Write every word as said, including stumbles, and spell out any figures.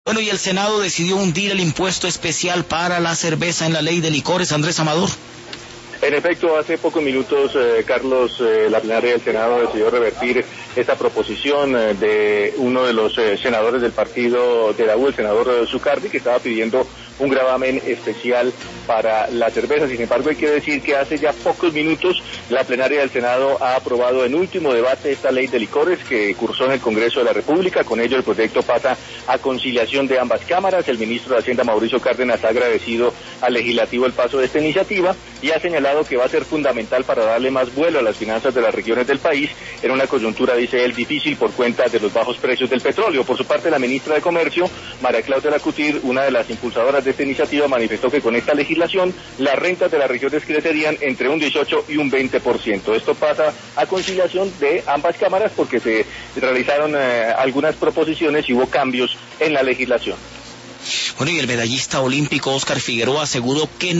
Bueno, y el Senado decidió hundir el impuesto especial para la cerveza en la ley de licores. Andrés Amador. En efecto, hace pocos minutos, eh, Carlos, eh, la plenaria del Senado decidió revertir esta proposición eh, de uno de los eh, senadores del partido de la U, el senador eh, Zucardi, que estaba pidiendo un gravamen especial para la cerveza. Sin embargo, hay que decir que hace ya pocos minutos la plenaria del Senado ha aprobado en último debate esta ley de licores que cursó en el Congreso de la República. Con ello el proyecto pasa a conciliación de ambas cámaras. El ministro de Hacienda, Mauricio Cárdenas, ha agradecido al legislativo el paso de esta iniciativa y ha señalado que va a ser fundamental para darle más vuelo a las finanzas de las regiones del país en una coyuntura, dice él, difícil por cuenta de los bajos precios del petróleo. Por su parte, la ministra de Comercio, María Claudia Lacutir, una de las impulsadoras de esta iniciativa, manifestó que con esta legislación las rentas de las regiones crecerían entre un dieciocho y un veinte por ciento. Esto pasa a conciliación de ambas cámaras porque se realizaron eh, algunas proposiciones y hubo cambios en la legislación. Bueno, y el medallista olímpico Óscar Figueroa aseguró que